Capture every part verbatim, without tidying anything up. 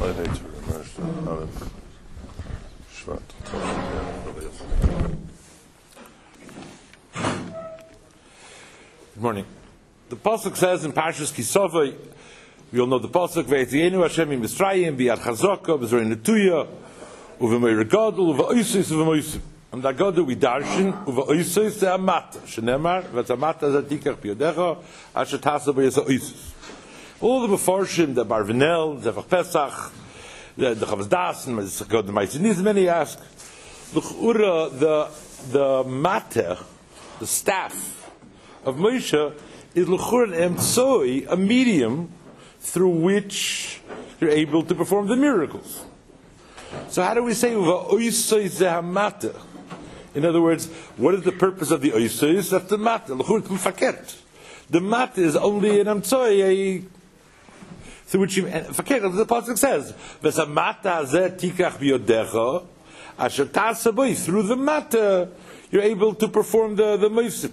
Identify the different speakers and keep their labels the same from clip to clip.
Speaker 1: morning. The pasuk says in Parshas Kisavai, we all know the pasuk, Ve'etzienu Hashem im Mitzrayim, bi'ad chazaka, b'zrei netuya, u'v'meir gadol, u'v'oisis, u'v'moisim. And that God we darshan, u'v'oisis ze'amata, shenemar, v'tzamata zatikach b'yodecha, asher tasa b'yesa oisis. All the Mefarshim, the Barvinel, the Zevach Pesach, the the Chavaz Das, and the Maizinis, many ask, the the the mater, the staff of Moshe is l'chur emtsoi, a medium through which you're able to perform the miracles. So how do we say va'oisoi zehamata? In other words, what is the purpose of the oisos? That's the mater. L'chur k'mfaket. The mater is only an emtsoi, a through which you, forget the pasuk says, "V'samata zeh tikach b'yodecha, asher tasa boi." Through the matter, you're able to perform the the moisim.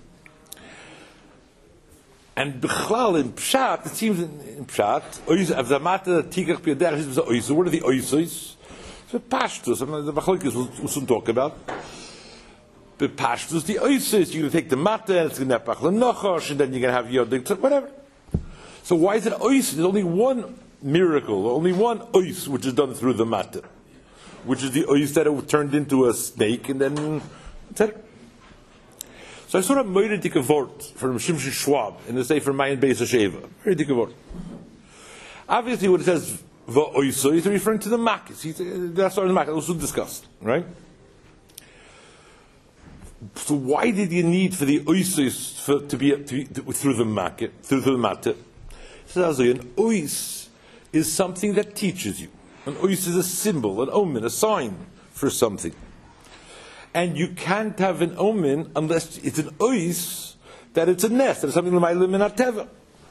Speaker 1: And b'chlal in pshat, it seems in, in pshat, "V'samata tikach b'yodecha." Is the oisos. What are the oisos? So pashtus. The machlokes we'll soon talk about. But pashtus, the oisos. You're going to take the matter, and it's going to have pachlan nochosh, and then you're going to have yodik, whatever. So why is it ois? There's only one miracle, only one ois, which is done through the matter, which is the ois that it turned into a snake, and then et cetera. So I saw a very dicke word from Shimshon Schwab in the Sefer Mayin Beis Hasheva. Very dicke word. Obviously, what it says va'oiso is referring to the makkis. That's what the makkis also discussed, right? So why did you need for the oisos for to be, to be to, through the makkah, through, through the matter? So an ois is something that teaches you. An ois is a symbol, an omen, a sign for something. And you can't have an omen unless it's an ois that it's a nest, that it's something l'mayla min hateva.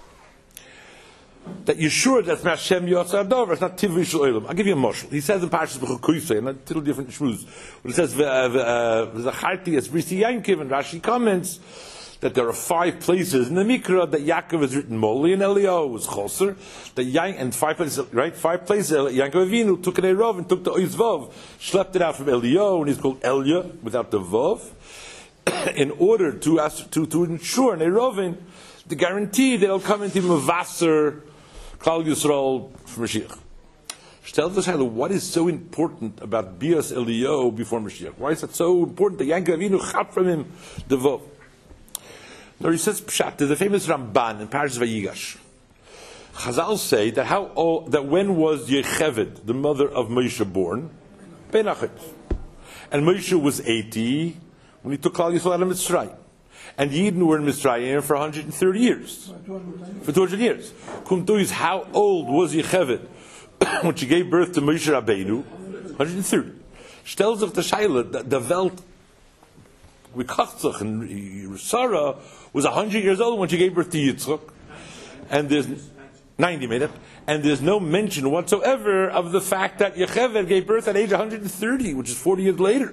Speaker 1: That you're sure that's Hashem Yotza Adover, it's not Tivri Shel Olam. I'll give you a moshel. He says in Parshas B'chukoisei, and a little different shmuz, when it says V'zacharti es Brisi Yankiv, and Rashi comments that there are five places in the Mikra that Yaakov has written Moli and Eliyahu was Choser, that Yan, and five places, right? Five places, Yaakov Avinu took an Eirov and took the Ois Vav, schlepped it out from Eliyahu, and he's called Elia, without the Vav, in order to, ask, to, to ensure an Eirovin, the guarantee that it'll come into Mavasser, Klal Yisrael, from Mashiach. Tell us what is so important about Bias Eliyahu before Mashiach? Why is it so important that Yaakov Avinu chap from him the Vav? No, he says Pshat. There's a famous Ramban in Parshas Vayigash. Chazal say that how oh, that when was Yecheved, the mother of Moshe, born? Benachet. And Moshe was eighty when he took Klal Yisrael out of Mitzrayim. And Yidden were in Mitzrayim for one hundred thirty years. For two hundred years. Kumtu is how old was Yecheved when she gave birth to Moshe Rabbeinu? one hundred thirty. Stells of the Shaila, the, the Welt, Wikachtach and Sarah was one hundred years old when she gave birth to Yitzchak. And there's ninety made it. And there's no mention whatsoever of the fact that Yecheved gave birth at age one hundred thirty, which is forty years later.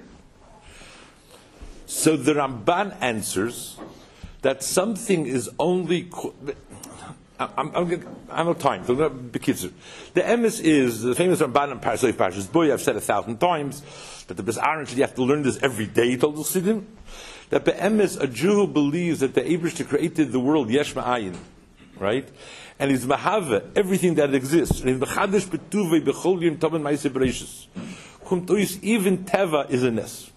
Speaker 1: So the Ramban answers that something is only. I'm, I'm, I'm no time. So the emes is the famous Ramban in Parasoi Parshas Boy. I've said a thousand times that the Besaron you have to learn this every day. He told the Siddim that the emes, a Jew who believes that the Eibishter created the world yesh ma'ayin, right, and he's mahava everything that exists. And he's mechadish betuvei bechol yom toben ma'aseh bereishis. Kumtois even teva is a nes.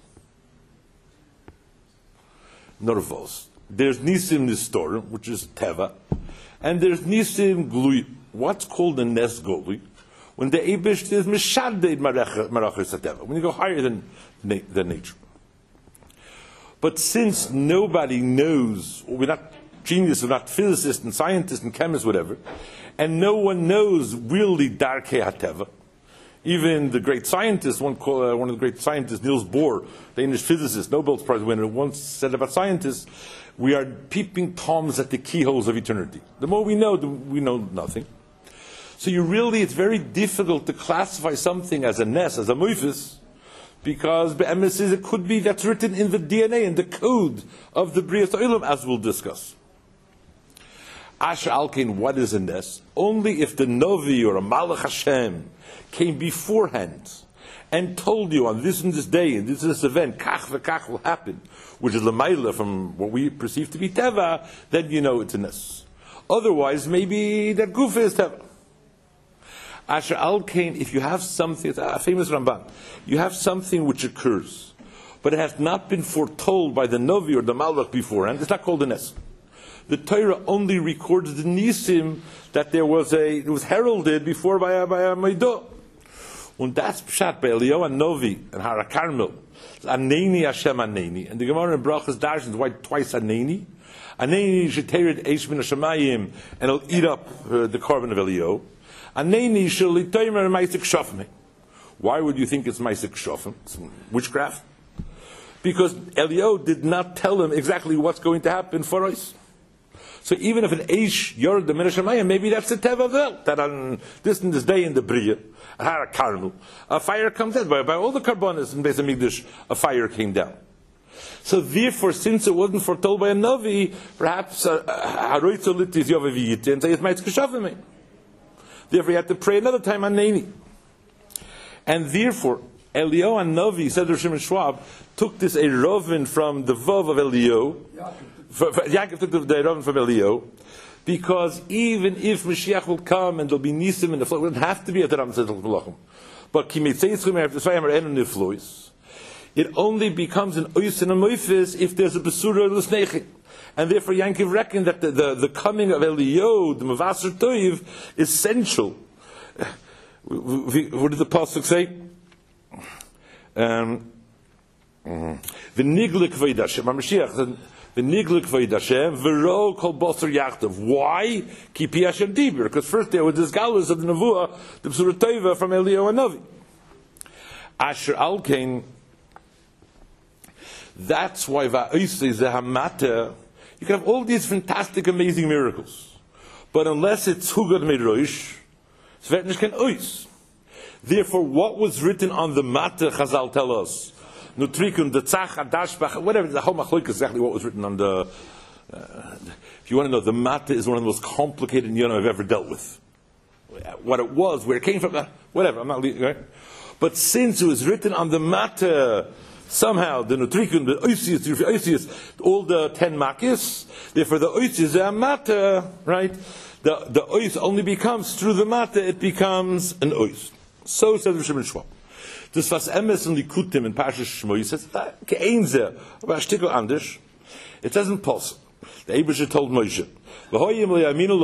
Speaker 1: Norvos. There's Nisim Nistor, which is Teva, and there's Nisim Glui. What's called a Nes Goli? When the Eibish is Mishaded Marachis Teva, when you go higher than, than nature. But since nobody knows, we're not geniuses, we're not physicists and scientists and chemists, whatever, and no one knows really Darkei HaTeva, even the great scientist, one, uh, one of the great scientists, Niels Bohr, the Danish physicist, Nobel Prize winner, once said about scientists, we are peeping toms at the keyholes of eternity. The more we know, the, we know nothing. So you really, it's very difficult to classify something as a nes, as a moifis, because be'emes is it could be that's written in the D N A, in the code of the B'riyas Ha'olam, as we'll discuss. Asher Alkein, what is a Nes? Only if the Novi or a Malach Hashem came beforehand and told you on this and this day, and this and this event, Kach v'Kach will happen, which is Lamaila from what we perceive to be Teva, then you know it's a Nes. Otherwise, maybe that Gufa is Teva. Asher Alkein, if you have something, it's a famous Ramban, you have something which occurs, but it has not been foretold by the Novi or the Malach beforehand, it's not called a Nes. The Torah only records the Nisim that there was a, it was heralded before by a, by a Meidah. And that's Pshat by Eliyahu and Novi and Hara Carmel. Aneni Hashem Aneni. And the Gemara in Brachas Darshan is twice Aneni. Aneni Shetered Eish Min HaShamayim, and it'll eat up uh, the carbon of Eliyahu. Aneni Shel Litomer Maisik Shofim. Why would you think it's Maisik Shofim? It's witchcraft. Because Eliyahu did not tell him exactly what's going to happen for us. So even if an Eish Yor the Min HaShamayim, maybe that's the Teva of it, that on this and this day in the Bria, a Carmel, a fire comes down. By, by all the Karbonis in Beis HaMikdash, a fire came down. So therefore, since it wasn't foretold by a Navi, perhaps Haroitzo Litis Yovaviyit and say it's Maitzke Shavim. Therefore, you have to pray another time on Neni. And therefore, Eliyahu and Navi, said Rosh Shimon Schwab, took this a Rovin from the Vav of Eliyahu. Yaakov took the Rovin from Eliyahu. Because even if Mashiach will come and there'll be Nisim in the floor, it doesn't have to be at the Ram Tzedek Malachim. But it only becomes an Ois and a Moifis if there's a Besura L'sneichi. And therefore Yankiv reckoned that the, the, the coming of Eliyahu, the Mavasar Toiv, is essential. What did the Pasuk say? Um, the Niglik Vaidashem, Mashiach, the Niglik Vaidashem, V'ro Kol Bosar Yachtav. Why? Kipi Hashem Dibur. Because first there was this galus of the Nevuah, the B'sura Tova from Eliyahu and Navi. Asher Alkein, that's why Va'oisei Zehamata, you can have all these fantastic, amazing miracles. But unless it's Hugad Merosh, it's Vetnish Ken Ois. Therefore, what was written on the Mata, Chazal tell us, Nutrikun, the Tzach, Adashbach, whatever, the whole Machloik is exactly what was written on the, uh, if you want to know, the Mata is one of the most complicated Yonah I've ever dealt with. What it was, where it came from, whatever, I'm not, right? But since it was written on the Mata, somehow the Nutrikun, the Oisius, the Oisius, all the ten Makis, therefore the Oisius, the Mata, right? The, the Ois only becomes, through the Mata, it becomes an Ois. So says Rosh Shimon Schwab. Das was Emes and Likutim in Parshas Shmoi says, Ke'enze, aber a shtickle anders. It says in Pulse, the Eibusha told Moshe, V'hoyim le'yaminu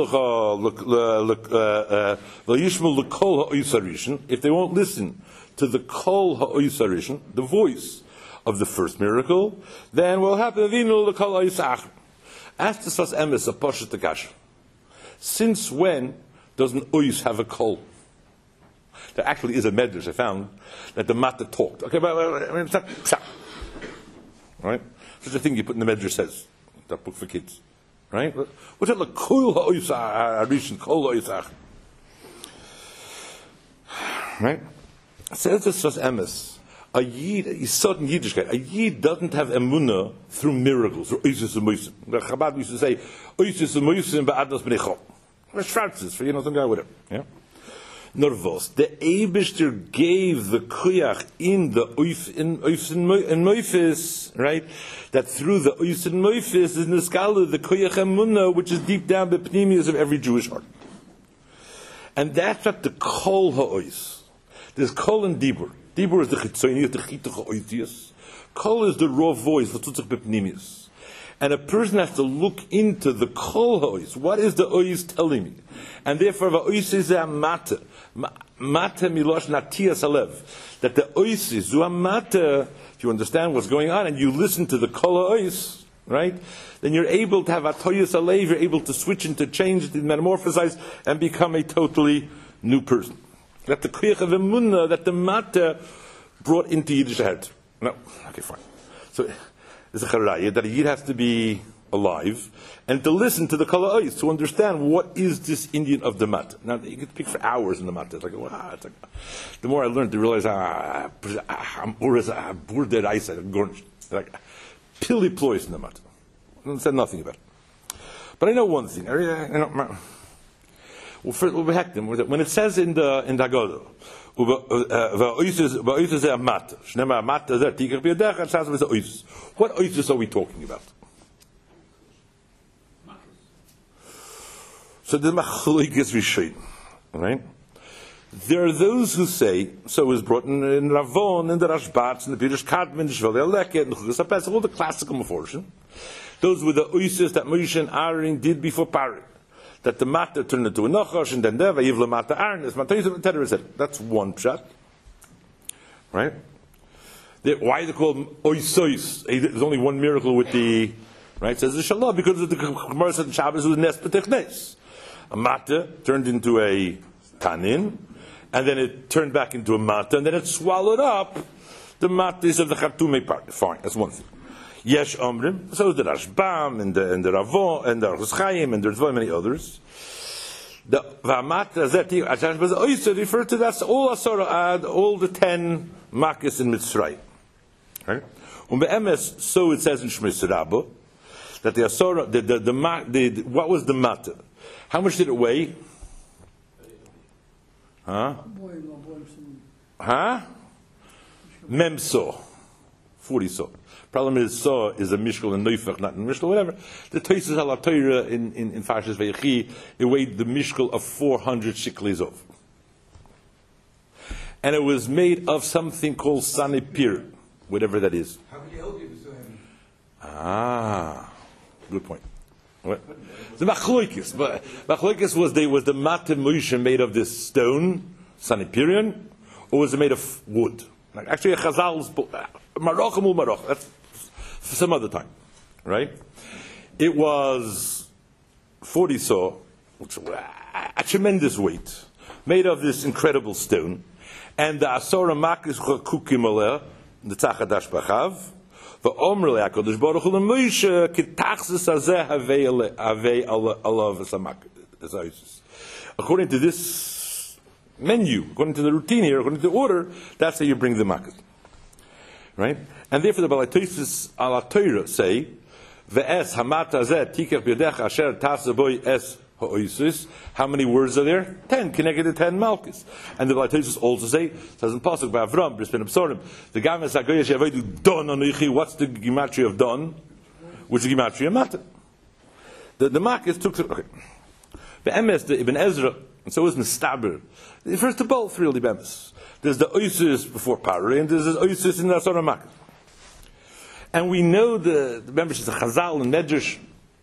Speaker 1: le'yishmu l'kol ha'oisarishin, if they won't listen to the kol ha'oisarishin, the voice of the first miracle, then what will happen? V'inu l'kol ha'oisach. Ask this was Emes, a Poshet Tekash. Since when does an ois have a kol? There actually is a medrash I found that the Mata talked. Okay, but I mean, it's not pshat. Right? Such a thing you put in the medrash says, that book for kids. Right? What's that like? Kol ha'oisach, arishin, kol ha'oisach. Right? Says this was Emes. A yid, he's certain Yiddishkeit. A yid doesn't have emunah through miracles, or oisus and moisim. The Chabad used to say, oisus and moisim ba'adnos b'neichol. Or Schwarzes, for you know some guy with it. Yeah? Norvos, the Eibishter gave the kuyach in the oif in oif and moifis, right? That through the oif and moifis is niskala the kuyach emunah, which is deep down the pneumias of every Jewish heart, and that's what the kol ha'ois. There's kol and dibur. Dibur is the chitzonius, the chituch ha'oitius. Kol is the raw voice, the tutzach bepneumias. And a person has to look into the kol ha'ois. What is the ois telling me? And therefore, the ois is a mata. Mata milosh natiyas alev. That the ois is a mata. If you understand what's going on and you listen to the kol ha'ois, right? Then you're able to have a toyas alev. You're able to switch and to change, to metamorphosize, and become a totally new person. That the kuyach of emunah, that the mata brought into Yiddish head. No, okay, fine. So. Is a charaya that a yid has to be alive and to listen to the kol ha'ois to understand what is this Indian of the mat. Now you can speak for hours in the mat. It's like, wow, it's like, the more I learned to realize ah, I'm burde reisa gornish like pili ploys in the mat. I said nothing about it. But I know one thing. I, I, I know, well, for, when it says in the in the Haggadah, what oisus are we talking about? So the machlokes rishonim, right? There are those who say, so is brought in, in Ravon, in the Rashbats, in the Pirush Kadmon, in the Shvel Eleket, in the Chukas HaPesach, all the classical Meforshim. Those were the oisus that Moshe and Aaron did before Pari. That the matter turned into a Nachash, and then there, Vayiv Lamata Aaron, et cetera, et cetera. That's one pshat. Right? They, why they call them oisos? There's only one miracle with the, right? It says the Shalah, because of the Gemara said in Shabbos, it was Nes Petech Nes. A mata turned into a tanin, and then it turned back into a mata, and then it swallowed up the matis of the Khartoumei part. Fine, that's one thing. Yesh Omrim, so the Rashbam, and the, and the Ravon, and the Orchos Chaim, and there's very many others. The Vamata Zeti, Achash also refer to that, all Asara Ad, all the ten Makis in Mitzrayim. Right? Um, Be'emes, so it says in Shmos Rabbah, that the Asara, the, the, the, the, the, what was the Mata? How much did it weigh? Huh? Huh? Mem so. forty so. Problem is, so is a mishkal and neufach, not in mishkal, whatever. The Tosfos al Torah in, in, in Parshas Vayechi, it weighed the mishkal of four hundred shekels of. And it was made of something called sanipir, whatever that is.
Speaker 2: How could you help you with so heavy?
Speaker 1: Ah, good point. What? The machlokes, but machlokes was they was the matim Moshe made of this stone, sanipirion, or was it made of wood? Like actually, a Chazal's marochem ul maroch. That's for some other time, right? It was forty saw, which a tremendous weight, made of this incredible stone, and the asora makis kukim aleh, the tzachadash bachav. According to this menu, according to the routine here, according to the order, that's how you bring the makkah. Right? And therefore the Balei Tosfos al Torah say, Ve'es hamata zeh tikach b'yodecha asher tasa boi es ha'oisus. How many words are there? Ten, connected to ten malchus. And the Balei Tosfos also say, says in Pasuk by Avram, Bris ben Absorim, the Games HaGoyesh Yavodu Don Anuchi. What's the gematria of Don? Which is the gematria of Mata. The the malchus took to okay. The Emes, the Ibn Ezra, and so is Mistaber. It refers to both really. Bemis. There's the oisus before Pari, and there's the oisus in the Asara malchus. And we know the, the members of the Chazal and Medrash,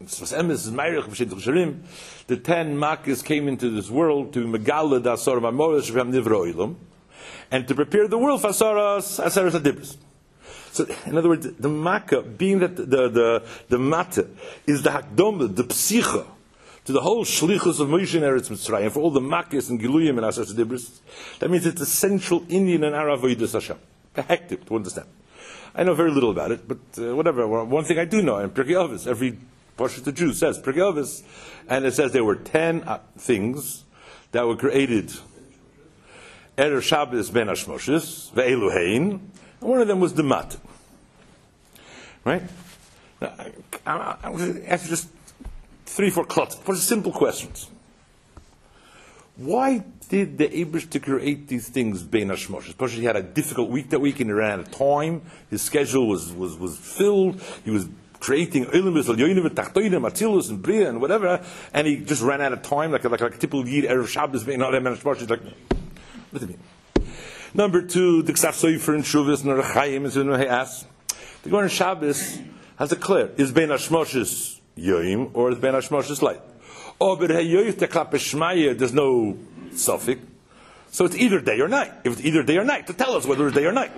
Speaker 1: the ten Makkahs came into this world to Megala da Asara Mamoros Shem Nivra Olam, and to prepare the world for Asaras Asaras Adibris. So, in other words, the Makkah, being that the the the, the Mata is the Hakdom, the Psicha, to the whole Shlichus of Moshe and Eretz Mitzrayim, and for all the Makkahs and Giluyim and Asaras Adibris, that means it's a central Indian and Arab Avodas Hashem. Hectic to understand. I know very little about it, but uh, whatever. One thing I do know, in Pirkei Avos, every Parshat the Jew says Pirkei Avos, and it says there were ten uh, things that were created. Erev Shabbos ben Hashmoshes, ve'eluhein, and one of them was the Mat. Right? Now, I, I, I'm going to ask you just three, four clots, for simple questions. Why did the Eibush to create these things bein hashmoshes? Especially he had a difficult week that week and he ran out of time. His schedule was, was, was filled. He was creating Ilmus, Yoinim, Tachtoinim, Atzilus, and Bria, and whatever, and he just ran out of time, like, like, like a typical Yid, Erev Shabbos, bein hashmoshes, like, what do you mean? Number two, the Ksaf Sofer and Shuvas, and Rechayim, and so he asks, the Gemara Shabbos has a clear, is bein hashmoshes Yoim, or is bein hashmoshes light? Oh, but there's no suffix. So it's either day or night. If it's either day or night, to tell us whether it's day or night.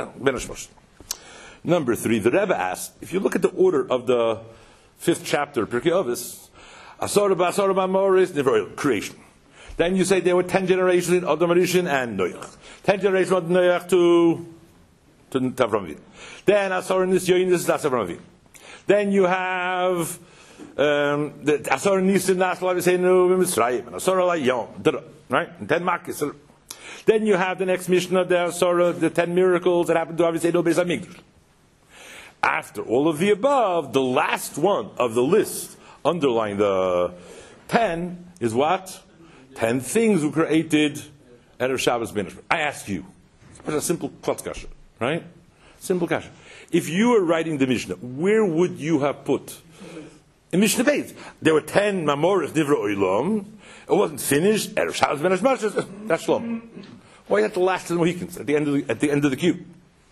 Speaker 1: Number three, the Rebbe asked, if you look at the order of the fifth chapter, Pirkei Avos, Asara ba'asara ba'moris, Nivra, creation. Then you say there were ten generations in Adam Rishon and Noach. Ten generations from Noach to, to Avram Avinu. Then Asara Nisyoin, this is Avram Avinu. Then you have Um, the Asar Nisan Nasla Visenu Mitzrayim and Asar Alayom, right? And ten Makkis. Then you have the next Mishnah, the Asar, the ten miracles that happened to Avisenu Beis Hamikdash. After all of the above, the last one of the list underlying the ten is what? Ten things were created at Erev Shabbos B'nashma. I ask you, it's a simple klotz kasha, right? Simple kasha. If you were writing the Mishnah, where would you have put? In Mishnah Beis, there were ten Mamorich Divrei Olam. It wasn't finished. Erev Shabbos B'nashma. That's Shlom. Why at the last of the Mohicans, at the end of the, at the end of the queue?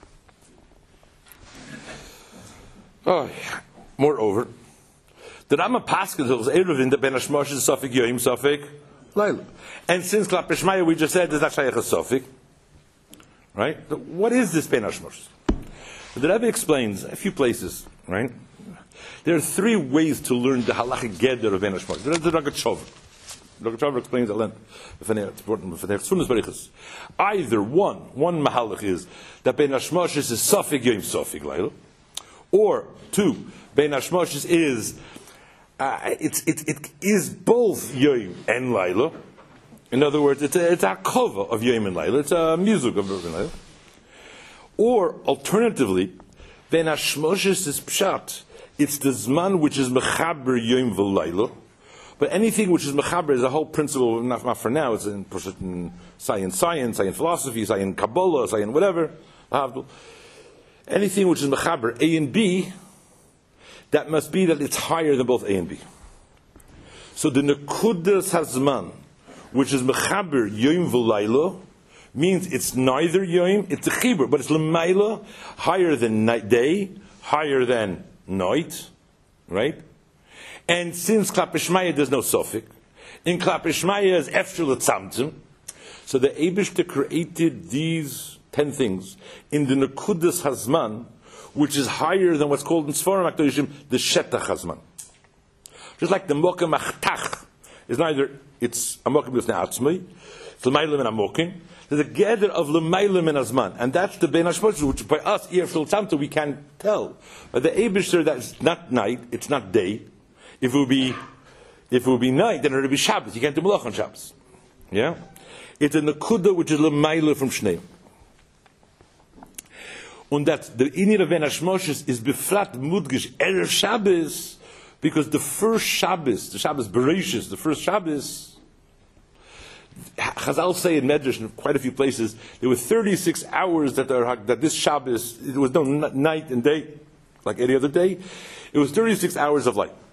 Speaker 1: Oh, yeah. Moreover, the Rama Paskin holds Eruvin that Ben Hashmosh is Safik Yoim Safik Laila, and since Klap Shmaya we just said there's not Shayach Safik, right? So what is this Ben Hashmosh? The Rebbe explains a few places, right? There are three ways to learn the halachic geder of Ben Hashmosh. There's the Rogat Shover. Rogat Shover explains at length. It's important. Either one, one mahalach is that Ben Hashmosh is Safik Yoim Safik Laila. Or two, Bein Hashmoshes is uh, it's it it is both Yom and Laila. In other words, it's a it's a cover of Yom and Laila. It's a music of Yom and Laila. Or alternatively, Bein Hashmoshes is pshat. It's the zman which is mechaber Yom v'Laila. But anything which is mechaber is a whole principle. Not, not for now. It's in, in science, science, science philosophy, science Kabbalah, science whatever. Anything which is mechaber A and B, that must be that it's higher than both A and B. So the nekudas hazman, which is mechaber yom v'layla, means it's neither yom, it's a chibur, but it's l'mayla, higher than night, day, higher than night, right? And since Klap Shmaya there's no suffix, in Klap Shmaya is efshel tzamtzum, so the Eibishter created these ten things in the Nekudas Hazman, which is higher than what's called in Sforim HaKadoshim the Shetach Hazman. Just like the Mokem Achtach is neither, it's a Mokem B'Lefnei Atzmai, it's L'maylim and Amokim. There's a gather of L'maylim and Hazman, and that's the Ben Hashmosh, which by us, Yefshel Tzamta, we can't tell. But the Eibishter, that's not night, it's not day. If it would be, if it would be night, then it would be Shabbos. You can't do Malach on Shabbos. Yeah? It's a Nekuda which is L'maylim from Shnei. And that the inyan of Ben Hashmoshes is befrat mudgish erev Shabbos, because the first Shabbos, the Shabbos Bereshis, the first Shabbos, Chazal say in Medrash in quite a few places there were thirty-six hours that are, that this Shabbos, it was no night and day like any other day. It was thirty-six hours of light.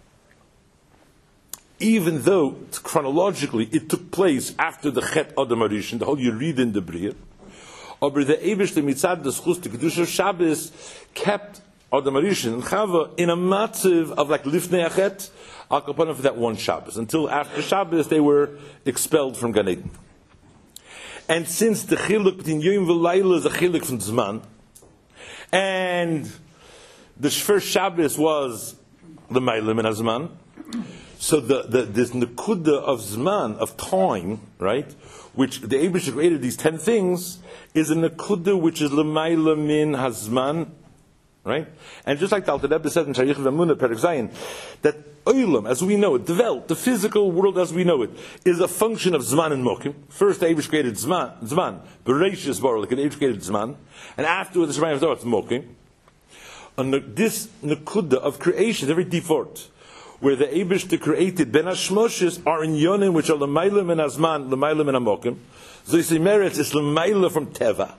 Speaker 1: Even though chronologically it took place after the Chet Adam Arishin, the whole Yerid in the Bria. Aber the Eibush the Mitzad the Schus the Kedusha Shabbos kept Adam Arishin and Chava in a matziv of like Lifnei Achet Al Kapanim for that one Shabbos until after Shabbos they were expelled from Gan Eden. And since the chiluk between Yom v'Layla is a chiluk from Zman, and the first Shabbos was the Meilim and Azman, so the, the this nekuda of Zman of time, right? Which the Eibush created these ten things, is a nekuda which is l'mayla min hazman, right? And just like the Alter Rebbe said in Sharich V'Amunah Perek Zayin, that olam, as we know it, the Welt, the physical world as we know it, is a function of zman and mokim. First, the Eibush created zman, zman, bereshis bar, like the Eibush created zman, and afterwards the Shemayim Zohar it's mokim. And this nekuda of creation is very default, where the Eibush created Ben Hashmoshes are in yonim which are l'maylim and azman, l'maylim and amokim. So you see, meretz is l'mayla from teva.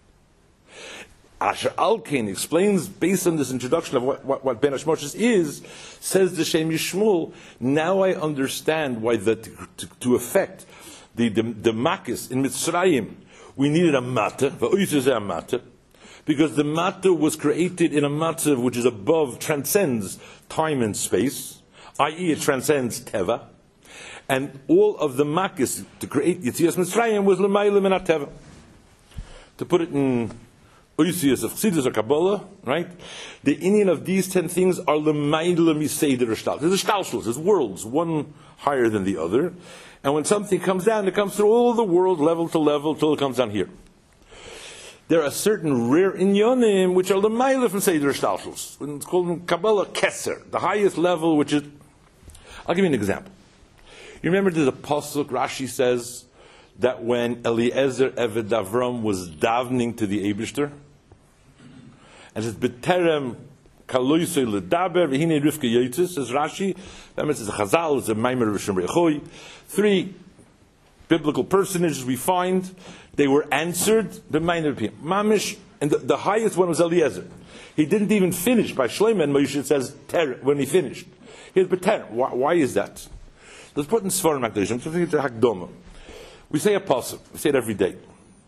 Speaker 1: Asher Alkin explains based on this introduction of what, what, what Ben Hashmoshes is, says the Shem Yishmul. Now I understand why that to, to affect the the, the makis in Mitzrayim we needed a matter, a matter, because the matter was created in a matter which is above, transcends time and space. that is, it transcends Teva. And all of the makis to create Yetzias Mitzrayim was l'maylim and Teva. To put it in Oisius of Chassidus or Kabbalah, right? The inyan of these ten things are l'maylim yiseder shtal. There's a shtalshus, there's worlds, one higher than the other. And when something comes down, it comes through all the world, level to level, till it comes down here. There are certain rare inyanim which are l'maylim from seder shtalshus. It's called in Kabbalah Keser, the highest level, which is. I'll give you an example. You remember the pasuk Rashi says that when Eliezer Eved Avram was davening to the Eibishter, and says B'terem Kaloisei ledaber v'hine Rivka yotzes, says Rashi. That means it's a Chazal, it's a Maimer of Shemrei Choy. Three biblical personages we find, they were answered the minor people. Mamish, and the, the highest one was Eliezer. He didn't even finish by Shlomo and Moshe. It says ter when he finished. Here's Beter. Why, why is that? Let's put in Sfarim Hakdashim. So it's a Hakdoma. We say a pasuk. We say it every day.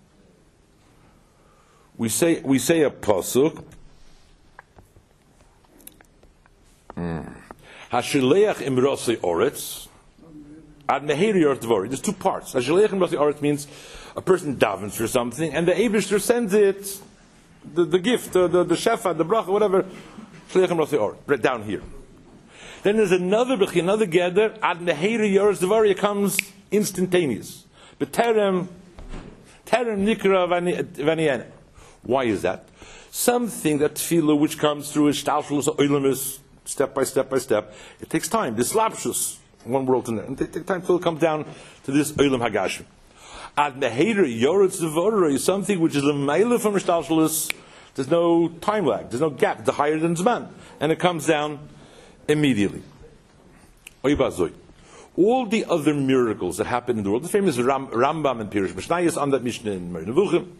Speaker 1: We say we say a pasuk. Hashileach imrosei oretz. Ad meheri yor dvori. There's two parts. Hashileach imrosei oretz means a person davens for something, and the Eibishter sends it, the, the gift, the, the, the shefa, the bracha, whatever. Hashileach imrosei oretz. Right down here. Then there's another b'chi, another gather. Ad meheri yor dvori. It comes instantaneous. But terem, terem nikra v'aniene. Why is that? Something that tefillah which comes through a shtalshlus oilemus, step by step by step, it takes time. This lapshus, one world to another. It takes time till it comes down to this oilem hagashim. Ad meheder yoretz devorah is something which is a meile from a shtalshlus. There's no time lag. There's no gap. It's higher than zman, and it comes down immediately. Oibazoi. All the other miracles that happen in the world, the famous Ram, Rambam and Pirush Mishnayos on that Mishnah in Moreh Nevuchim,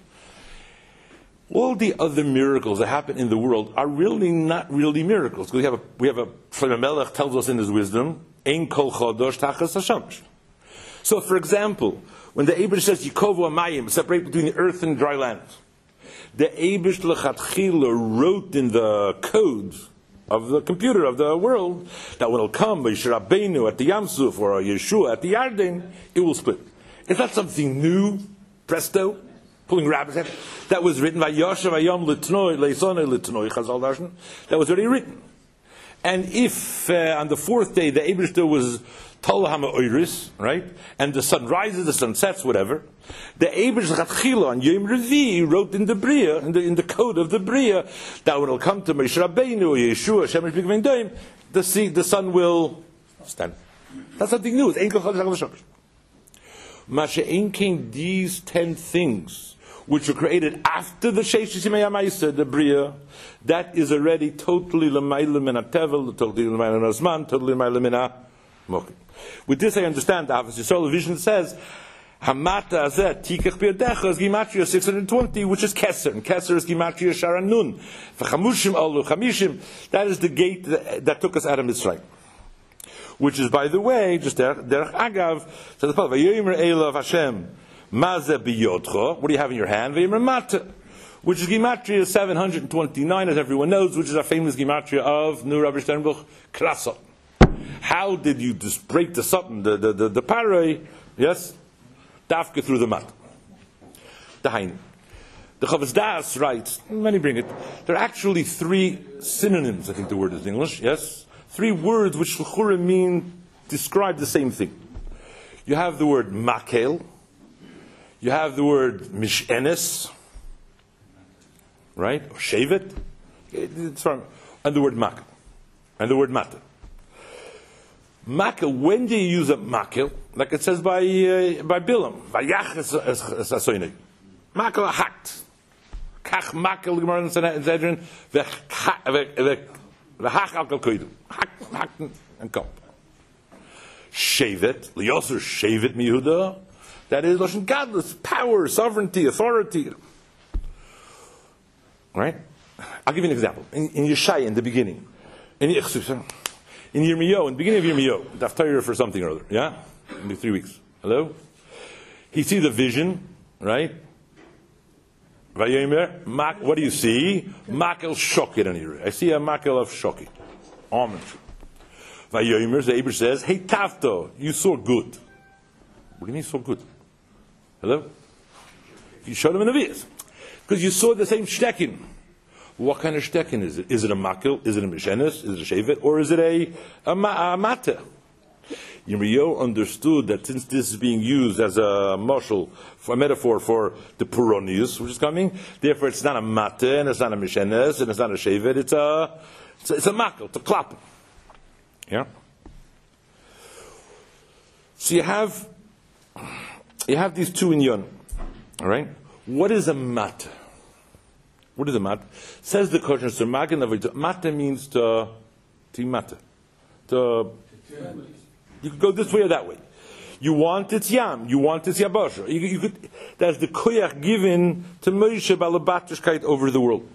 Speaker 1: all the other miracles that happen in the world are really not really miracles. Because we have a, we have a, Shlomo Melech tells us in his wisdom, Ein kol chodosh tachas hashamesh. So, for example, when the Eibush says Yikovu Amayim, separate between the earth and dry land, the Eibush lechatchila wrote in the code of the computer of the world that when it'll come by Yisrael Rabbeinu at the Yamsuf or Yeshua at the Yarden, it will split. Is that something new? Presto? Pulling rabbits head? That was written by Yosha Vayom Litnoi Leisone Litnoi Chazal Darshan. That was already written. And if uh, on the fourth day the Eibishter was Tolahama Oiris, right, and the sun rises, the sun sets, whatever, the Eibishter Chatchila on Yom Revi wrote in the Bria, in the, in the code of the Bria, that when it'll come to Moshe Rabbeinu or Yeshua, Shemesh B'Gvein Doim, the sea, the sun will stand. That's something new. It's Ein Kol Chodesh HaShomesh. Masha'en came these ten things which were created after the Sheish Yimei HaMaaseh, the Bria, that is already totally l'mayla min ha'tevel, totally l'mayla min ha'zman, totally l'mayla min ha'mokim. With this I understand the Havas Yisrael vision says, Hamata azeh tikach b'yadecha is Gematria six hundred twenty, which is Keser, and Keser is Gematria Sharan Nun. V'chamushim alu chamishim, that is the gate that, that took us out of Mitzrayim. Which is, by the way, just derech agav, so the Paul, Vayomer Elav Hashem, Mazeh biyodcha, what do you have in your hand? Vayomer Mata, which is Gematria seven hundred twenty-nine, as everyone knows, which is our famous Gematria of Nu Rabbi Sternbuch, Krasot. How did you just break the Satan, the, the, the, the paroi, yes? Dafka through the mat. The Hain. The Chavos Das writes, many bring it, there are actually three synonyms, I think the word is in English, yes? Three words which l'chura mean, describe the same thing. You have the word makel, you have the word mishenes, right? Or shevet, and the word makel, and the word mata. Makel, when do you use a makel? Like it says by uh, by Bilam, vayach esasoinei. Makel hakt. Kach makel gemara in Sanhedrin, v'hach al kalkoidu. Hakt, hakt, and kop. Shevet, liyoser shevet miYehuda. That is Lashon godless, power, sovereignty, authority. Right? I'll give you an example. In, in Yeshaya, in the beginning, in In Yirmiyahu, in the beginning of Yirmiyahu, Daf Torah for something or other, yeah? Maybe three weeks. Hello? He sees a vision, right? Vayomer, mak, what do you see? Makel shokit on your. I see a makel of shokit. Almond. Vayomer, the Eber says, hey tafto, you saw good. What do you mean saw good? Hello? You showed him in the vias. Because you saw the same shtekin. What kind of shtekin is it? Is it a makel? Is it a mishenes? Is it a shevet? Or is it a, a, ma, a mata? Yirmiyahu understood that since this is being used as a mashal, for a metaphor for the Puronius, which is coming, therefore it's not a mata, and it's not a mishenes, and it's not a shevet, it's a, it's a, it's a makel, it's a klap. Yeah? So you have, you have these two in yon. Alright? What is a mata? What is a mat? Says the Kosher Sur Magen Avodah. Mata means to to mata. To you could go this way or that way. You want it's yam. You want it's yabasha. You, you could. That's the koyach given to Moshe balabatischkeit over the world.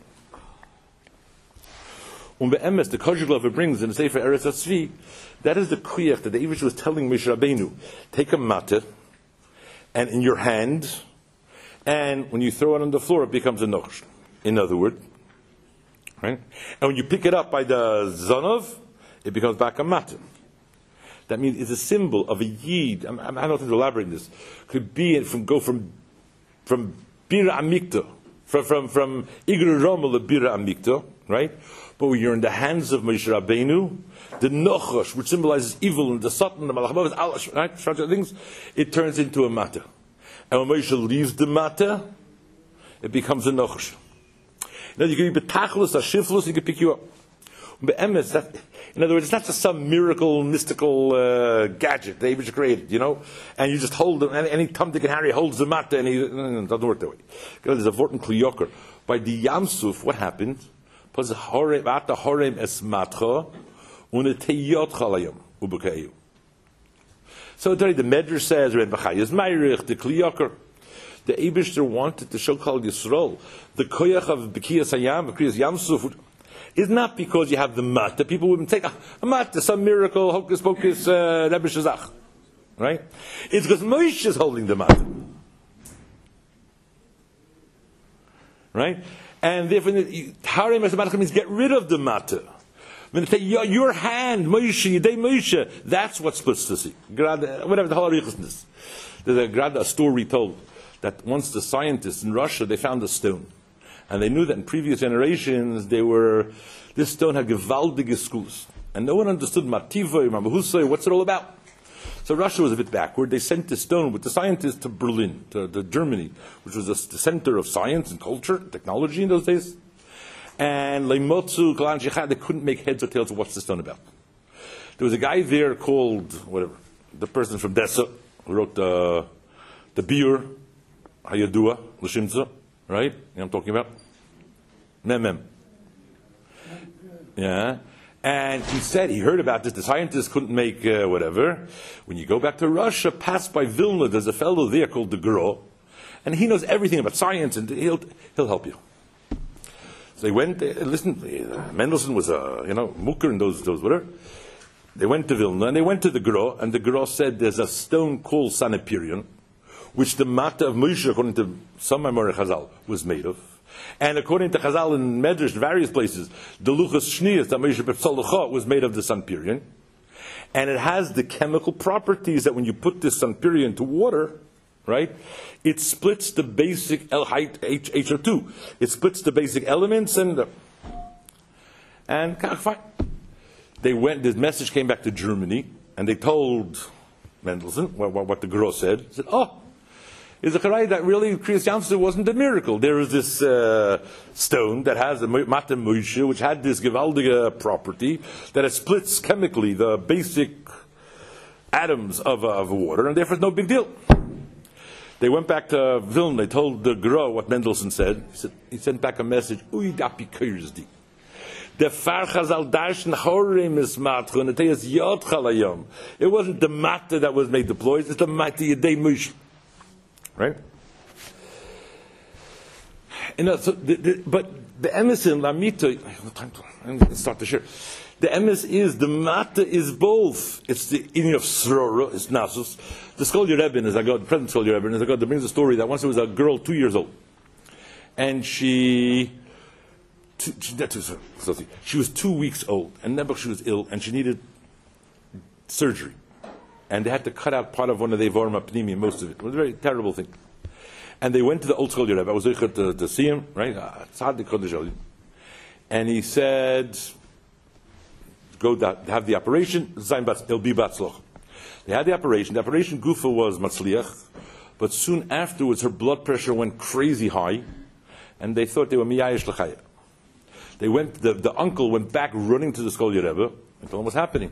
Speaker 1: Um be'emes the Kosher Glover brings in the Sefer Eretz Tzvi. That is the koyach that the Eivish was telling Moshe Rabbeinu. Take a mata, and in your hand, and when you throw it on the floor, it becomes a noach. In other words, right? And when you pick it up by the zonov, it becomes back a mata. That means it's a symbol of a yid. I'm, I'm, I don't know to elaborate on this. Could be from go from from bira amikta, from from from igru rommel to bira amikta, right? But when you're in the hands of Moshe Rabbeinu, the nochosh, which symbolizes evil, and the satan, the malachmav, alash, right? Such things, it turns into a mata. And when Moshe leaves the mata, it becomes a nochosh. Now you can be betachlus, a shiflus, he can pick you up. Be'emes, that, in other words, it's not just some miracle, mystical uh, gadget they just created, you know, and you just hold them, and any Tom, Dick, and Harry holds the matter, and he no, no, no, it doesn't work that way. There's a vort in Kliyoker. By the Yamsuf, what happened? So the Medrash says, Red Bachayas Meirich, the Kliyoker, the Eibishter wanted to show Kal Yisrael, the Koyach of B'kiyas Hayam, B'kiyas Yamsuf, is not because you have the mat. People wouldn't take a, a mat, some miracle, hocus pocus, uh, Rebbe Shazach. Right? It's because Moshe is holding the mat. Right? And therefore, Harem Esamat means get rid of the mat. When they say, your, your hand, Moshe, Yedei Moshe, that's what splits the sea. Whatever the whole richness. There's a, a story told that once the scientists in Russia, they found a stone. And they knew that in previous generations, they were, this stone had gewaldige schools. And no one understood Mativa, Mamahusay, what's it all about? So Russia was a bit backward. They sent the stone with the scientists to Berlin, to, to Germany, which was the center of science and culture, technology in those days. And Leimotzu, Kalan Shechad, they couldn't make heads or tails of what's the stone about. There was a guy there called, whatever, the person from Dessa, who wrote the, the Biur, Hayadua, Lashimza. Right? You know what I'm talking about? Mem Mem. Yeah. And he said, he heard about this, the scientists couldn't make uh, whatever. When you go back to Russia, pass by Vilna, there's a fellow there called the Gro, and he knows everything about science, and he'll he'll help you. So they went, uh, listen, uh, Mendelssohn was a, you know, Mucker and those, those, whatever. They went to Vilna, and they went to the Gro, and the Gro said there's a stone called Sanhedrin, which the Mata of Moshe, according to some Maimonides Chazal, was made of. And according to Chazal in Medrash, in various places, the Luchas Shnias, that Moshe B'Tzalacha, was made of the Sanpirion. And it has the chemical properties that when you put this Sanpirion to water, right, it splits the basic H O two. It splits the basic elements, and, uh, and fine. They went, this message came back to Germany, and they told Mendelssohn what, what the Gro said. He said, oh, is a charai that really Kriyas Yamsuf wasn't a miracle. There is this uh, stone that has a Mata Moshe, which had this gewaldige property that it splits chemically the basic atoms of, uh, of water, and therefore it's no big deal. They went back to Vilna. They told the Gro what Mendelssohn said. He said he sent back a message. Uy dapi kurzdi. The farchazal darshan horim is matchun. It is yod chalayom. It wasn't the matter that was made deployed. It's the matter yedei Moshe. Right? You know, so the, the, but the emes in Lamita, I'm going to start to share. The emes is, the mata is both. It's the inyan of Srora, it's Nasus. The Skolya Rebbe, as I got, the present Skolya Rebbe, as I got, that brings a story that once there was a girl two years old. And she, two, she, that was, she was two weeks old, and Nebuch, she was ill, and she needed surgery. And they had to cut out part of one of the Evorim Apnimi, most of it. It was a very terrible thing. And they went to the old Skolya Rebbe. I was there to, to see him, right? And he said, go da, have the operation, it'll be batzloch. They had the operation. The operation Gufa was matzliach, but soon afterwards her blood pressure went crazy high, and they thought they were miyayish l'chaya. They went, the, the uncle went back running to the Skolya Rebbe and told him what's happening.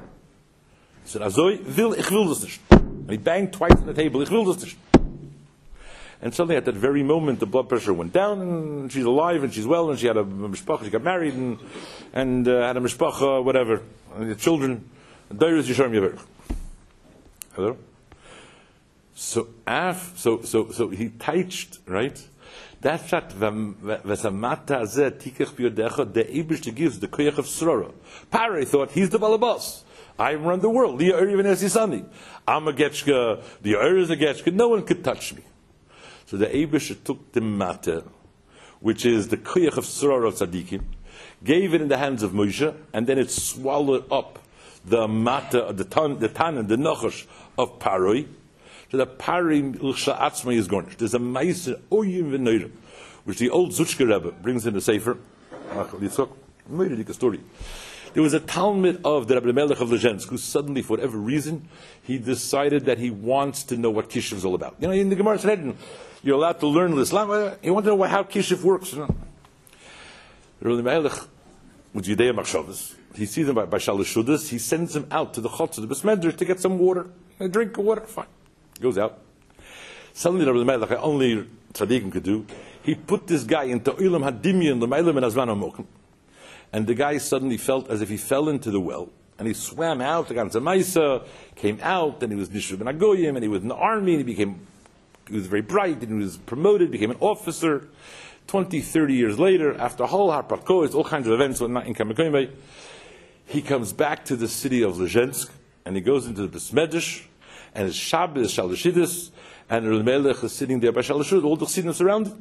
Speaker 1: He said, Azoi, will, ich will das nicht. And he banged twice on the table, ich will das nicht. And suddenly at that very moment, the blood pressure went down, and she's alive, and she's well, and she had a mishpacha, she got married, and, and uh, had a mishpacha, whatever, and the children. Dairis Yisharm Yaver. Hello? So, af, so, so, so he touched, right? That's what Vesamata Zeh Tikach Biodecha, the Eibishter gives the Koyach of Srora. Pare thought, he's the balabas. I run the world. Lia Uri Venesisani. I'm a Getchka, the Ur is a Getchka, no one could touch me. So the Eibishter took the Mata, which is the Koyach of Srora of Tzadikim, gave it in the hands of Moshe, and then it swallowed up the Mata, the Tan, the Tanan, the Nochash of Paroi. So the Pari L'Sha Atzma is garnished. There's a Meiser Oyim V'Neirim, which the old Zutchke Rebbe brings in the Sefer. Story. There was a Talmud of the Rebbe Melech of Lezhensk who suddenly, for whatever reason, he decided that he wants to know what Kishiv is all about. You know, in the Gemara said, you're allowed to learn Islam. You want to know how Kishiv works. You know? Rebbe Melech, with Yudea Machshavas, he sees them by, by Shalashudas, he sends them out to the Chotz of the Besmender to get some water, a drink of water, fine. Goes out. Suddenly, the Rebbe like only tzaddikim could do, he put this guy into Ulam Hadimyan, the Meilim and Azman HaMokim. And the guy suddenly felt as if he fell into the well. And he swam out, the Ganza Maisa, came out, and he was Nishra ben Agoyim, and he was in the army, and he became, he was very bright, and he was promoted, became an officer. twenty, thirty years later, after a whole Harpat Kohes, all kinds of events, not in Kamakoyim, he comes back to the city of Lezhensk, and he goes into the Besmedish, and his Shabbos, Shalashidis, and the Melech is sitting there by Shalashid, all the Chassidim surrounded.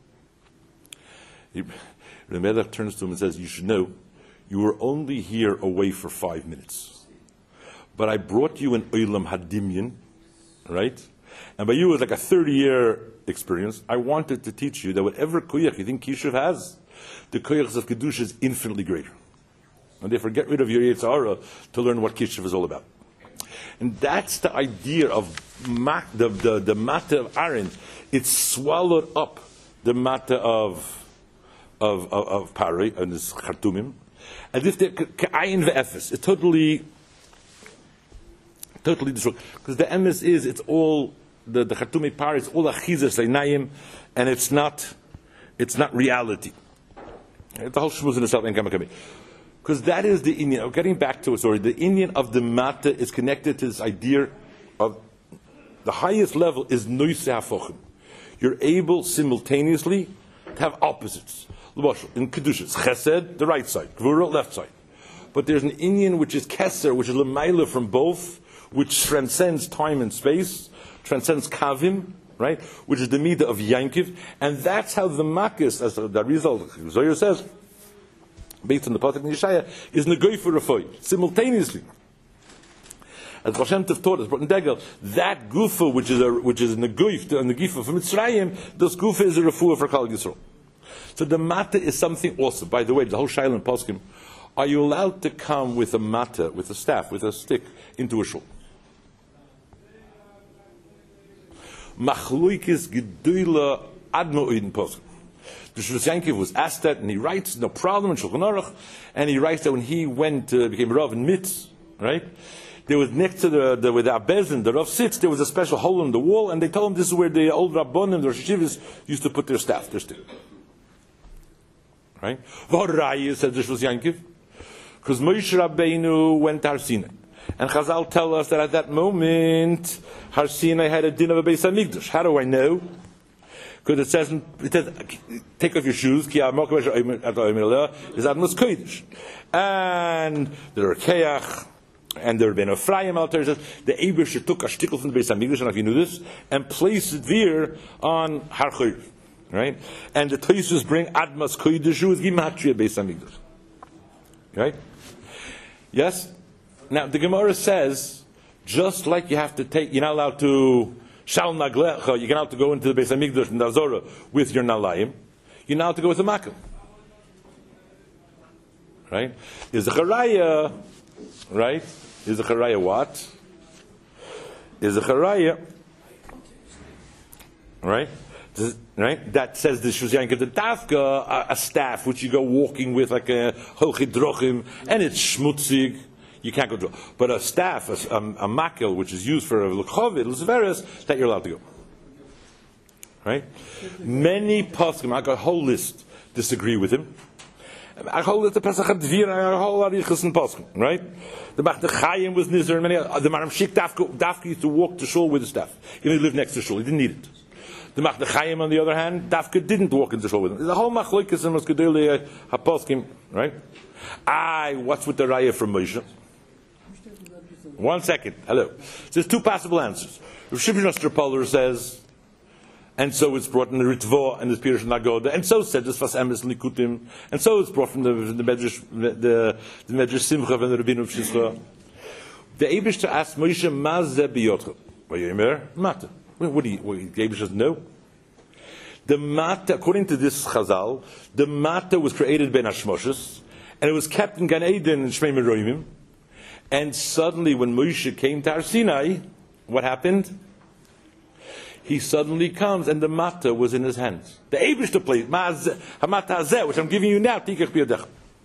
Speaker 1: The Melech turns to him and says, you should know, you were only here away for five minutes. But I brought you an Olam Hadimyan, right? And by you, it was like a thirty-year experience. I wanted to teach you that whatever Koyach you think Kishiv has, the Koyach of Kedusha is infinitely greater. And therefore, get rid of your Yetzer Hara to learn what Kishiv is all about. And that's the idea of ma- the, the, the Mata of Aaron. It swallowed up the Mata of of, of, of Pari and this Khartoumim. As if they're Ka'ayin ve'efes. It's totally, totally destroyed. Because the M S is, it's all, the, the Khartoumi Pari, it's all Achizas, Leinayim, and it's not, it's not reality. It's the whole shmuz in itself, in Kamakami. Because that is the Indian, getting back to it, sorry, the Indian of the Mata is connected to this idea of the highest level is Noise HaFochim. You're able simultaneously to have opposites. In Kedushas, Chesed, the right side, Gvura, left side. But there's an Indian which is Keser, which is Lemaila from both, which transcends time and space, transcends Kavim, right, which is the Midah of Yankiv, and that's how the Makis, as the result, Zohar says, based on the Pasuk in Yeshaya, is Negoy for Refoy, simultaneously. As Baal Shem Tov taught us, brought in Degel, that Gufa, which is a which is Negoy, a Negifa from Mitzrayim, this Gufa is a Refuah for Kal Yisrael. So the Mata is something awesome. By the way, the whole Shaila and Poskim, are you allowed to come with a Mata, with a staff, with a stick, into a shul? Machloikis Gedoyla Admo Oiden Poskim. The Shvus Yankiv was asked that, and he writes, no problem, in Shulchan Aruch, and he writes that when he went, uh, became Rav in Mitz, right? There was next to the, the where the Abezin, the Rav sits, there was a special hole in the wall, and they told him this is where the old Rabbonim, the Rosh Yeshivas, used to put their staff, their stick. Right? V'horai, said the Shvus Yankiv, because Moshe Rabbeinu went to Har Sinai. And Chazal tell us that at that moment, Har Sinai had a din of a Beis HaMikdash. How do I know? Because it says, it says, take off your shoes, ki ha'mokum asher is Admos Kodesh. And the Rekeach, and the Rebbeinu Ephraim, says, the Eibusher took a shtickle from the Beis HaMikdash, I don't know if you knew this, and placed it there on Har Chodesh. Right? And the Toysus bring Admas Kodesh, who is Gimatria Beis HaMikdash. Right? Yes? Now, the Gemara says, just like you have to take, you're not allowed to Shal Naglecha, you're not allowed to go into the Beis HaMikdash and Azora with your Nalayim, you're not allowed to go with the Makkah. Right? Is the Charaya, right? Is the Charaya what? Is the Charaya, right? Right? That says the Shvus Yankiv, the Dafka, a, a staff which you go walking with like a Holchid Drochim, and it's schmutzig, you can't go draw. But a staff, a, a, a makel, which is used for a L'chovid, L'severes, that you're allowed to go. right? Many poskim, I got a whole list, disagree with him. I hold it the Pesach Advir, I hold Arichas and poskim, right? The Machne Chaim was Nizar, and many other, the Maram Shik Dafka, Dafka used to walk to shul with the staff. Even he lived next to shul, he didn't need it. The Machne Chaim, on the other hand, Dafka didn't walk into shul with him. The whole Machloikas and Moskadeli HaPoskim, right? I, what's with the Raya from Moshe? One second, hello. So there's two possible answers. Rav Shimon Oster says, and so it's brought in the Ritva and the Pirush Nagoda, and so said this was Emes Likutim, and so it's brought from the the Medrash the the Medrash Simcha and the Rabbinu Shishcha. The Eibush to ask Moshe Mazeh Biyotcha. Vayomer Mata. What do you? What, the Eibush says no. The Mata, according to this Chazal, the Mata was created Ben Hashmoshes, and it was kept in Gan Eden and Shmei Meroimim. And suddenly, when Moshe came to Har Sinai, what happened? He suddenly comes, and the mata was in his hands. The Eibush to play Hamata Hazeh, which I'm giving you now. Tikach biyodech.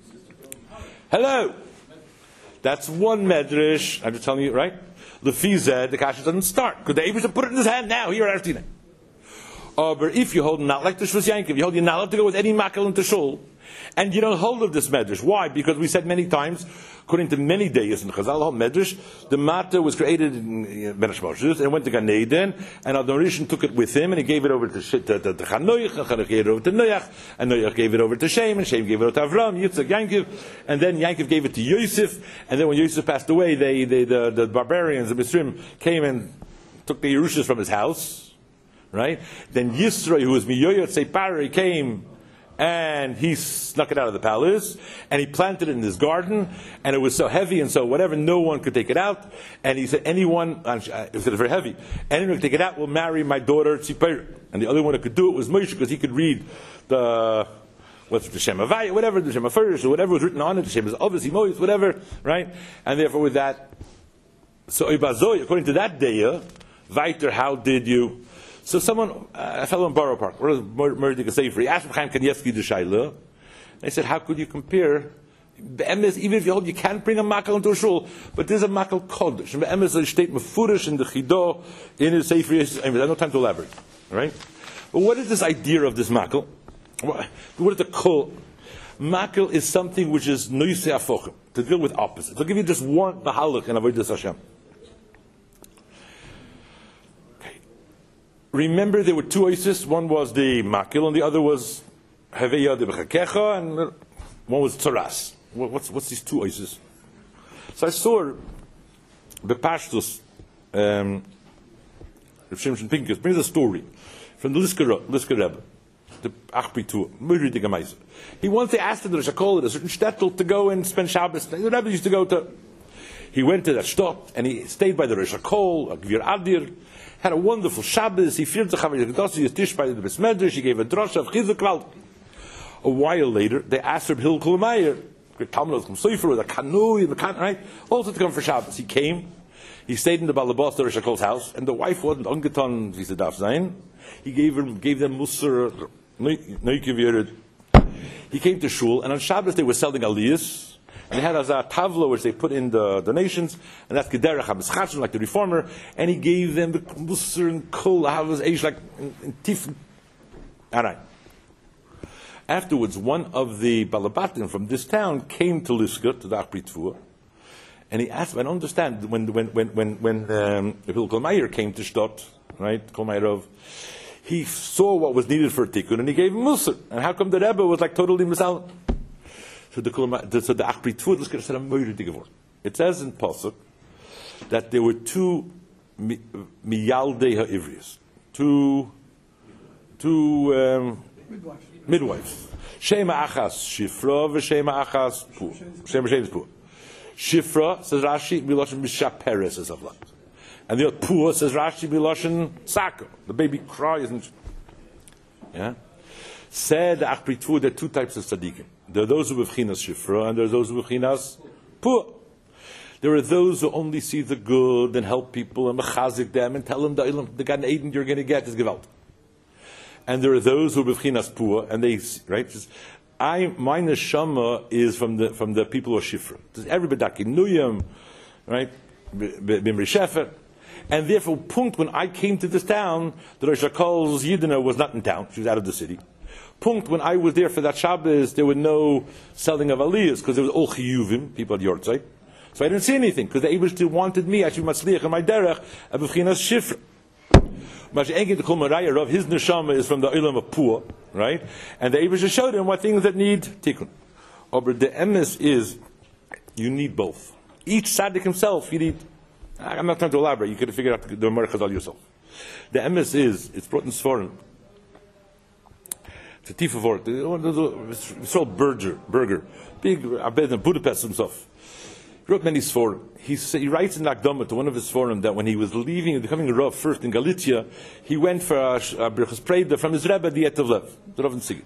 Speaker 1: Hello. That's one medrash. I'm just telling you, right? Lefizeh, the kasha doesn't start because the Eibush to put it in his hand now. Here at Har Sinai. Uh, but if you hold not like the Shvus Yankiv, you hold you're not allowed to go with any makel into shul, and you don't hold of this medrash. Why? Because we said many times, according to many days in Chazal, the whole medrash, the mata was created in Ben Hashmoshes and went to Gan Eden, and Adon took it with him, and he gave it over to to, to, to Chanoich, and Chanoich gave it over to Noach, and Noach gave it over to Shem, and Shem gave it over to Avram, Yitzchak, Yankiv, and then Yankiv gave it to Yosef, and then when Yosef passed away, they, they the, the barbarians, the Misrim, came and took the Yerushas from his house. Right? Then Yisro, who was Miyoyot Seipari, came and he snuck it out of the palace and he planted it in his garden, and it was so heavy and so whatever, no one could take it out. And he said, anyone, it was very heavy, anyone who could take it out will marry my daughter Tzipir. And the other one who could do it was Moshe, because he could read the what's the Shem Havaya, whatever, the Shem HaFurish, or whatever was written on it, the Shem is obviously Mois, whatever, right? And therefore with that, so Ibazoi, according to that day, Viter, how did you? So someone, uh, a fellow in Borough Park, what is Murdik Sefer? He asked Chaim Kanievsky the Shaila. They said, how could you compare? Be'emes, even if you hold, you can't bring a makal into a shul, but there's a makal kodesh. Be'emes is a state mefurish in the chido in his Sefer. I have no time to elaborate, right? But what is this idea of this makal? What, what is the kol? Makal is something which is noise afochim, to deal with opposites. I'll give you just one mahalach and avoid this Hashem. Remember, there were two oasis. One was the makil, and the other was haveya de b'chakecha, and one was tzaras. What's what's these two oasis? So I saw Bepashtus, um, Rav Shimshon Pincus brings a story from the Lisker Lisker Rebbe, the Achbitu, Muridi Gemaisa. He once they asked him to call it a certain shtetl to go and spend Shabbos. The Rebbe used to go to. He went to that shtot and he stayed by the Rosh Hakol, Gvir Adir. Had a wonderful Shabbos. He feared the Chavir Gedosi, his tish by the Bes Medrash. He gave a drasha of Chizuk Kvalt. A while later, they asked Reb Hillel Kolomeyer, Talmud from Sofer with a canoe, right? Also to come for Shabbos. He came. He stayed in the Balabas, the Rosh Hakol's house, and the wife wasn't ungeton wie sie darf sein. He gave him, gave them Musar, Neukeviered. He came to Shul, and on Shabbos they were selling aliyahs. And they had as a tavla which they put in the donations, and that's Gederach HaMeschachim, like the reformer, and he gave them the Musar and Kol, Havas Eish, like in Tif. All right. Afterwards, one of the Balabatim from this town came to Lisker, to the Achbrit, and he asked, I don't understand, when when when when when um, Hillel Kolomeyer came to Stott, right, Kolmeirov, he saw what was needed for a tikkun, and he gave him Musar. And how come the Rebbe was like totally misal? So the so the Achbrit Lisker said a murder geworden. It says in Pasuk that there were two miyaldei ha'ivrius, two two um, midwives. midwives. Shema achas Shifra v'Shema achas Pur. Shema Shema Pur. Shifra, says Rashi, miloshen mishaperes as avlat, and the other Pur, says Rashi, miloshen sako. The baby cries and yeah. Said the Achbrit Tvua, there are two types of tzaddikim. There are those who have chinas Shifra, and there are those who have chinas Pur. There are those who only see the good and help people and mechazik them and tell them the, the Gan Eden you're going to get is gewalt. And there are those who have chinas Pur, and they right. Just, I my neshama is from the from the people of Shifra. Everybody nuyam, right? Bimri Shefer, And therefore, punkt, when I came to this town, the Rosh Hakol's Yidina was not in town. She was out of the city. Punkt, when I was there for that Shabbos, there were no selling of aliyahs, because there was all chiyuvim, people at Yortzeit. So I didn't see anything, because the Eibishter wanted me, actually, matzliach in my derech, at B'chinas Shifra. Mashiach the Kol Maraya Rav, his neshama is from the Olam of Pua, right? And the Eibishter showed him what things that need tikkun. But the emes is, you need both. Each tzaddik himself, you need, I'm not trying to elaborate, you could figure out the Gemara Chazal yourself. The emes is, it's brought in Sforim. It's a tifa word. It's all Berger, Berger. Big Abed in Budapest himself. He wrote many Sforim. He, he writes in Akdama to one of his Sforim that when he was leaving, becoming a Rav first in Galicia, he went for a, a Birchas Preda from his Rebbe, the Yetov Lev, the Rav and Sigit.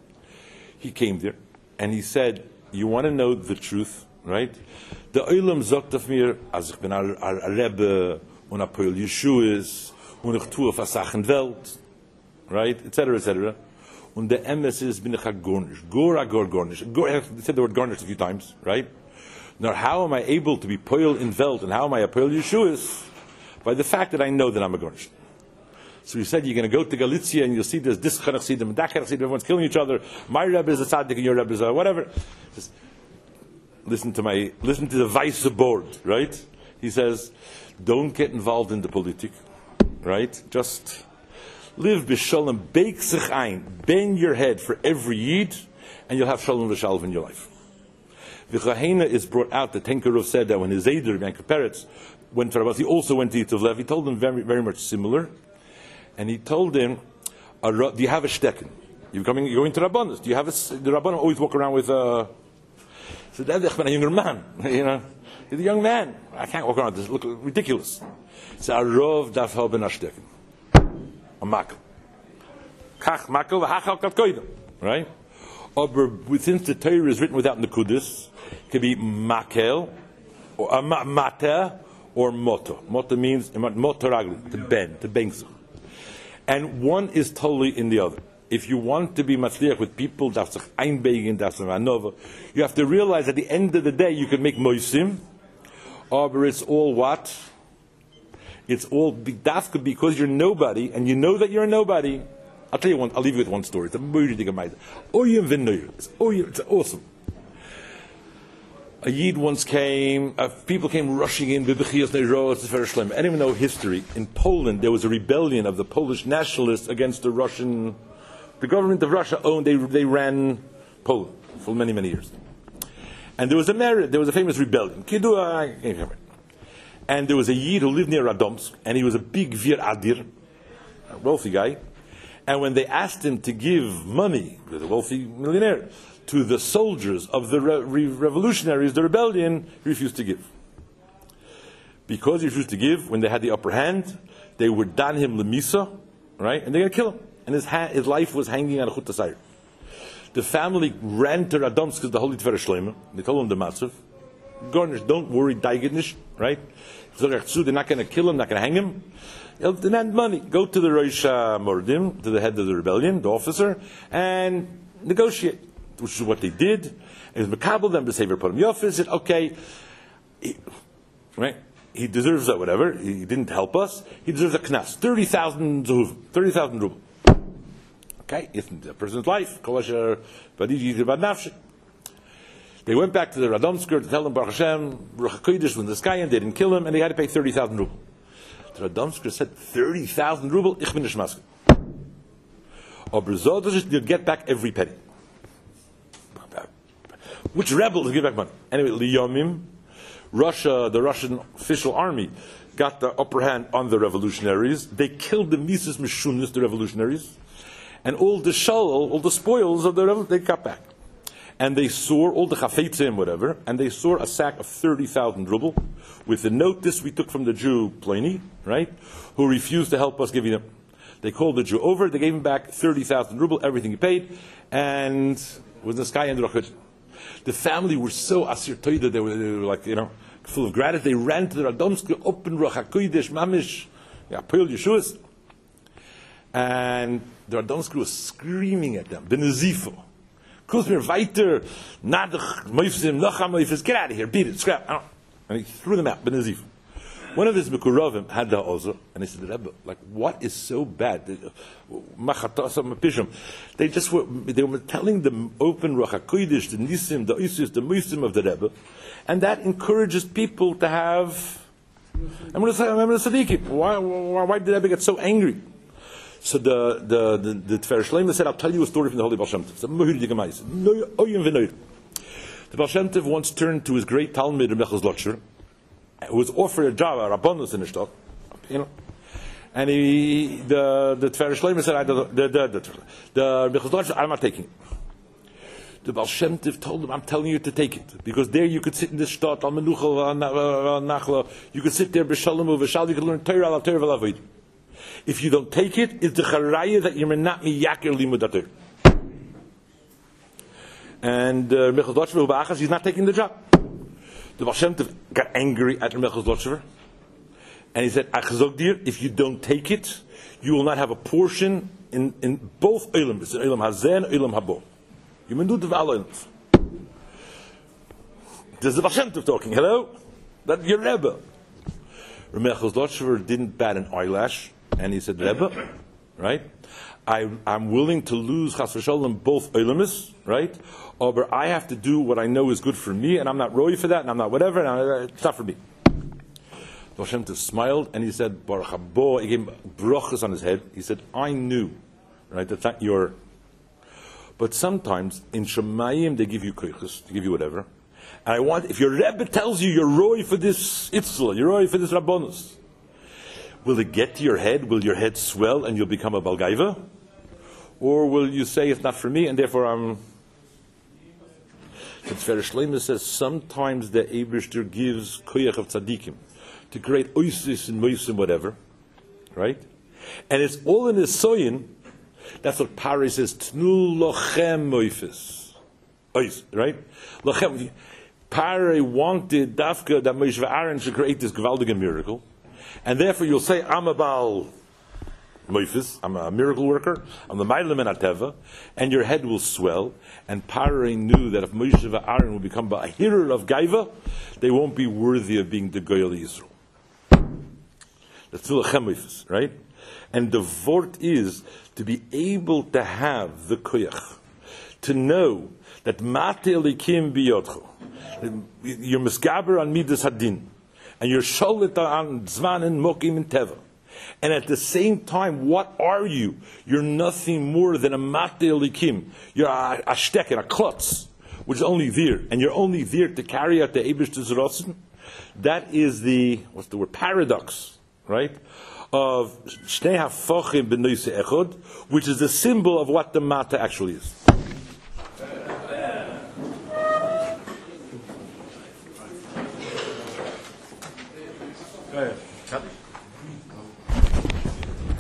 Speaker 1: He came there, and he said, you want to know the truth, right? The Olam sagt auf mir, als ich bin a Rebbe, und a Poel Yeshuas, und ich tue auf a Sachen Welt, right? Etc., et cetera. Und the emes is, bin ich a Gornish. Gor a Gor Gornish. He said the word Gornish a few times, right? Now, how am I able to be Poel in Welt, and how am I a Poel Yeshuas? By the fact that I know that I'm a Gornish. So he said, you're going to go to Galicia, and you'll see there's this Chanach Sidim, and that Chanach Sidim, everyone's killing each other. My Rebbe is a tzaddik, and your Rebbe is a whatever. Just listen to my, listen to the vice board, right? He says, don't get involved in the politic, right? Just live b'shalom, bake sich ein, bend your head for every yid, and you'll have shalom v'shalom in your life. V'chahena is brought out, the Tenkerov said that when his Eider, Bianca Peretz, went to Rabbas, he also went to Yitov Lev, he told him very, very much similar, and he told him, do you have a shtekin? You're coming, you're going to Rabbanos, do you have a, the Rabbanon always walk around with a, he said, I'm a younger man, you know, he's a young man, I can't walk around, this look ridiculous. He said, Arov daf haben a shtekin. A makel. Kach makel v'hachal kat koidem. Right? But since the Torah is written without nekudis, it could be makel, or a uh, mata, or moto. Moto means moto ragli, to bend, to bang. And one is totally in the other. If you want to be matzliach with people, that's einbegen, that's anova. You have to realize at the end of the day you can make moisim, or it's all what? It's all dafka because you're nobody, and you know that you're a nobody. I'll tell you one. I'll leave you with one story. It's a very big amazing. Oyim v'noyer. It's oyim. It's awesome. A yid once came. Uh, people came rushing in. B'bechias neiro. It's very shlim. Anyone know history? In Poland, there was a rebellion of the Polish nationalists against the Russian. The government of Russia owned. They they ran Poland for many many years. And there was a merit. There was a famous rebellion. Kidua. And there was a yid who lived near Radomsk, and he was a big vir adir, a wealthy guy. And when they asked him to give money, he was a wealthy millionaire, to the soldiers of the re- re- revolutionaries, the rebellion, he refused to give. Because he refused to give, when they had the upper hand, they would dan him lemisa, right? And they're going to kill him. And his, ha- his life was hanging on a chut asayir. The family ran to Radomsk because the Holy Tver Shleima. They told him the matzav. Gornish, don't worry, daigidnish, right? They're not going to kill him, not going to hang him. They'll demand money. Go to the Rosh Mordim, to the head of the rebellion, the officer, and negotiate, which is what they did. And Makabel, them, the Savior put him Yofa, said, okay, he, right? He deserves that, whatever. He didn't help us. He deserves a knas, thirty thousand zuhuv, thirty thousand ruble. Okay, it's a person's life. They went back to the Radomsker to tell them, Baruch Hashem, Ruach HaKodesh, when the sky and they didn't kill him, and they had to pay thirty thousand ruble. The Radomsker said, thirty thousand ruble, ich bin nicht maske. Aber you'll get back every penny. Which rebels give back money? Anyway, Liyomim, Russia, the Russian official army, got the upper hand on the revolutionaries. They killed the Mises Mishunis, the revolutionaries, and all the shal, all the spoils of the revolution, they got back. And they saw all the chafetzim, whatever, and they saw a sack of thirty thousand ruble with the note this we took from the Jew Pliny, right, who refused to help us give you them. They called the Jew over, they gave him back thirty thousand ruble, everything he paid, and was the sky and the The family were so asir toida, they were, they were like, you know, full of gratitude. They ran to the Radomsk, open Ruach HaKodesh, Mamish, yeah, Poel Yeshuas. And the Radomsk was screaming at them, Benazifo. Kuzmir weiter, nadach, moifsim, nocha moifis, get out of here, beat it, scrap. And he threw them out, Benazifo. One of his Mekurovim had the Ozer, and he said, Rebbe, like, what is so bad? They just were, they were telling the open Ruach HaKodesh, the Nisim, the Isis, the Musim of the Rebbe, and that encourages people to have, I'm going to say, I'm going to say, why, why, why did the Rebbe get so angry? So the the the, the Tfer Shleima said, I'll tell you a story from the Holy Baal Shem Tov. The Baal Shem Tov once turned to his great Talmud, Mechaz Lotcher, who was offered a job, a Rabbanus in the Shtok, you know, and he, the the Tfer Shleima said, I, the the the, the, the Mechaz Lotcher, I'm not taking it. The Baal Shem Tov told him, I'm telling you to take it, because there you could sit in this Shtot, Al Menucha, Al Nachla, you could sit there, B'Shalom, V'Shal, you could learn Torah, Al Torah, V'Lavod. If you don't take it, it's the charaya that you're not miyakir limud ator. And uh, Mechaz Lotcher, he's not taking the job. The Baal Shem Tov got angry at Mechaz Lotcher, and he said, Achazog dir, if you don't take it, you will not have a portion in, in both Olam. It's an Olam Hazeh and Olam Habo. You may do the Olams. This is the Baal Shem Tov talking. Hello? That's your Rebbe. Mechaz Lotcher didn't bat an eyelash. And he said, Rebbe, right? I, I'm willing to lose Chas v'Sholem both Olamis, right? Or but I have to do what I know is good for me, and I'm not roy for that, and I'm not whatever, and I, it's not for me. Baal Shem Tov smiled, and he said, Baruch habo, he gave him brachas on his head. He said, I knew, right? That's not your. But sometimes in Shemayim they give you koiches, they give you whatever. And I want, if your Rebbe tells you you're roy for this itzla, you're roy for this rabbonus, will it get to your head? Will your head swell and you'll become a Balgaiva? Or will you say it's not for me and therefore I'm... So Tfer Shleima says sometimes the Eibishter gives koyach of tzaddikim to create oisis and moisim, whatever, right? And it's all in his soyin. That's what Pari says, Tnu lochem moifis. Ois, right? Lochem. Pari wanted Dafka that Moshe Aaron should create this gewaldige miracle. And therefore you'll say, I'm a Baal Moifis, I'm a miracle worker, I'm the Mailam and Ateva, and your head will swell. And Paroi knew that if Moshe and Aaron will become a hero of Gaiva, they won't be worthy of being the Goyal Yisrael. That's still a Moifis, right? And the Vort is to be able to have the Koyach, to know that Mate Elikim Biyotcho, you're Misgaber on Midas Hadin, and you're sholit on Zmanin, Mokim, and Teva. And at the same time, what are you? You're nothing more than a Mate Elikim. You're a, a shteker, a klotz, which is only there. And you're only there to carry out the Eibush Tizrosin. That is the, what's the word, paradox, right? Of Shnei HaFochim B'Noise Echod, which is the symbol of what the Mate actually is.